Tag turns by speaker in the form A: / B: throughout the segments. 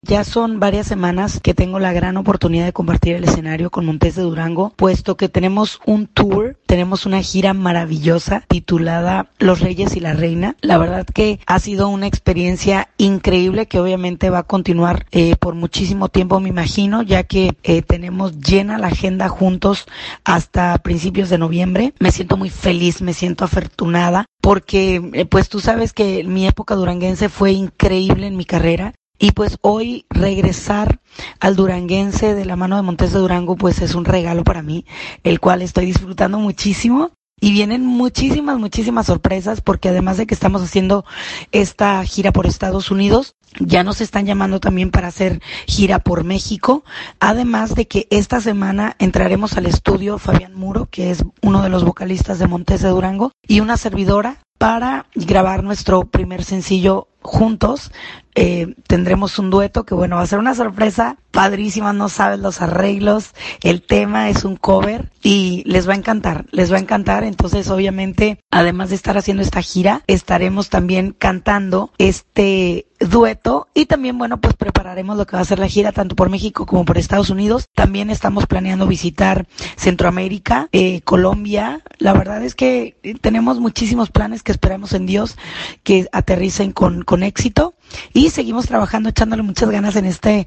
A: Ya son varias semanas que tengo la gran oportunidad de compartir el escenario con Montes de Durango, puesto que tenemos un tour, tenemos una gira maravillosa titulada Los Reyes y la Reina. La verdad que ha sido una experiencia increíble que obviamente va a continuar por muchísimo tiempo, me imagino, ya que tenemos llena la agenda juntos hasta principios de noviembre. Me siento muy feliz, me siento afortunada, porque pues tú sabes que mi época duranguense fue increíble en mi carrera. Y pues hoy regresar al duranguense de la mano de Montes de Durango pues es un regalo para mí, el cual estoy disfrutando muchísimo. Y vienen muchísimas sorpresas, porque además de que estamos haciendo esta gira por Estados Unidos, ya nos están llamando también para hacer gira por México. Además de que esta semana entraremos al estudio Fabián Muro, que es uno de los vocalistas de Montes de Durango, y una servidora para grabar nuestro primer sencillo juntos. Tendremos un dueto que bueno, va a ser una sorpresa padrísima, no sabes los arreglos, el tema es un cover y les va a encantar. Entonces obviamente, además de estar haciendo esta gira, estaremos también cantando este dueto y también bueno, pues prepararemos lo que va a ser la gira tanto por México como por Estados Unidos. También estamos planeando visitar Centroamérica, Colombia. La verdad es que tenemos muchísimos planes que esperamos en Dios que aterricen con éxito. Y seguimos trabajando, echándole muchas ganas en este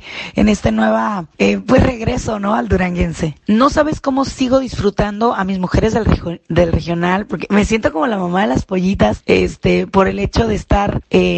A: nueva, pues regreso, ¿no? Al duranguense. No sabes cómo sigo disfrutando a mis mujeres del regional, porque me siento como la mamá de las pollitas, por el hecho de estar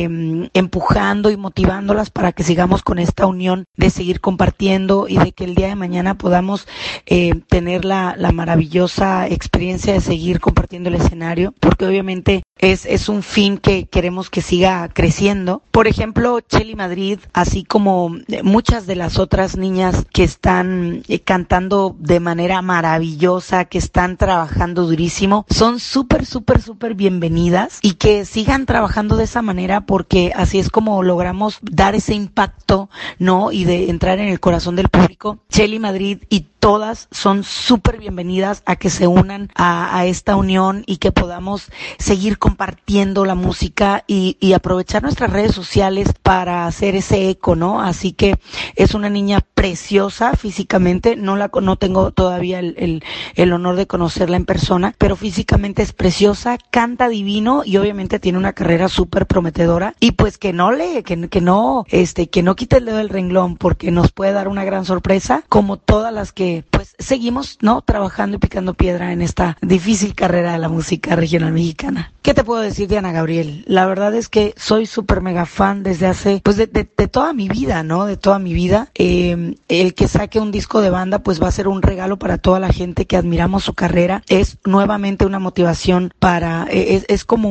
A: empujando y motivándolas para que sigamos con esta unión de seguir compartiendo y de que el día de mañana podamos tener la maravillosa experiencia de seguir compartiendo el escenario, porque obviamente es un fin que queremos que siga creciendo. Por ejemplo, Chely Madrid, así como muchas de las otras niñas que están cantando de manera maravillosa, que están trabajando durísimo, son súper bienvenidas y que sigan trabajando de esa manera, porque así es como logramos dar ese impacto, ¿no? Y de entrar en el corazón del público. Chely Madrid y todas son súper bienvenidas a que se unan a esta unión y que podamos seguir compartiendo la música y aprovechar nuestras redes sociales para hacer ese eco, ¿no? Así que es una niña preciosa físicamente, no tengo todavía el honor de conocerla en persona, pero físicamente es preciosa, canta divino y obviamente tiene una carrera súper prometedora, y pues que no quite el dedo del renglón, porque nos puede dar una gran sorpresa, como todas las que pues seguimos, ¿no? Trabajando y picando piedra en esta difícil carrera de la música regional mexicana. ¿Qué te puedo decir de Ana Gabriel? La verdad es que soy súper mega fan desde hace, pues de toda mi vida, ¿no? De toda mi vida. El que saque un disco de banda, pues va a ser un regalo para toda la gente que admiramos su carrera. Es nuevamente una motivación para, es como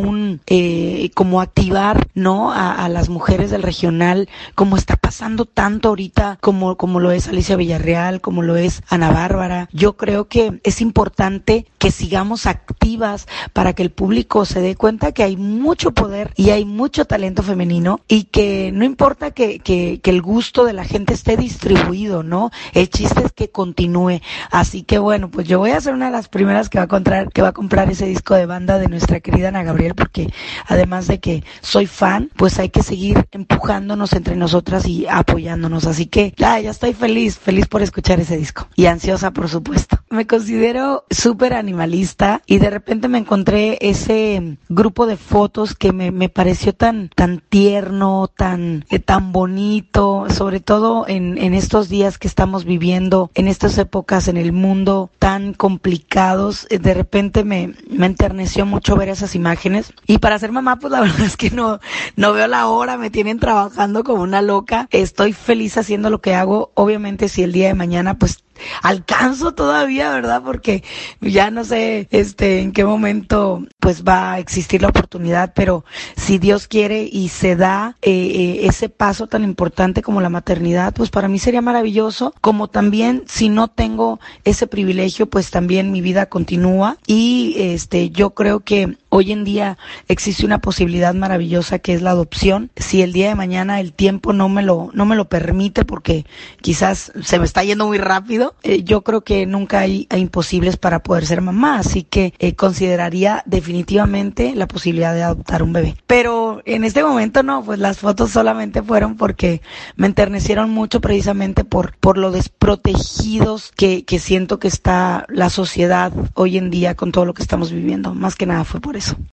A: como activar, ¿no? A las mujeres del regional, como está pasando tanto ahorita, como lo es Alicia Villarreal, como lo es Ana Bárbara. Yo creo que es importante que sigamos activas para que el público se dé cuenta que hay mucho poder y hay mucho talento femenino, y que no importa que el gusto de la gente esté distribuido, ¿no? El chiste es que continúe. Así que bueno, pues yo voy a ser una de las primeras que va a comprar ese disco de banda de nuestra querida Ana Gabriel, porque además de que soy fan, pues hay que seguir empujándonos entre nosotras y apoyándonos. Así que ya estoy feliz por escuchar ese disco y ansiosa, por supuesto. Me considero súper animalista y de repente me encontré ese grupo de fotos que me pareció tan tierno, tan bonito, sobre todo en estos días que estamos viviendo, en estas épocas en el mundo tan complicados. De repente me enterneció mucho ver esas imágenes, y para ser mamá pues la verdad es que no veo la hora, me tienen trabajando como una loca. Estoy feliz haciendo lo que hago. Obviamente si el día de mañana pues alcanzo todavía, ¿verdad? Porque ya no sé en qué momento pues va a existir la oportunidad, pero si Dios quiere y se da ese paso tan importante como la maternidad, pues para mí sería maravilloso. Como también si no tengo ese privilegio, pues también mi vida continúa, y yo creo que hoy en día existe una posibilidad maravillosa que es la adopción. Si el día de mañana el tiempo no me lo permite, porque quizás se me está yendo muy rápido, yo creo que nunca hay imposibles para poder ser mamá, así que consideraría definitivamente definitivamente la posibilidad de adoptar un bebé. Pero en este momento no, pues las fotos solamente fueron porque me enternecieron mucho precisamente por lo desprotegidos que siento que está la sociedad hoy en día con todo lo que estamos viviendo. Más que nada fue por eso.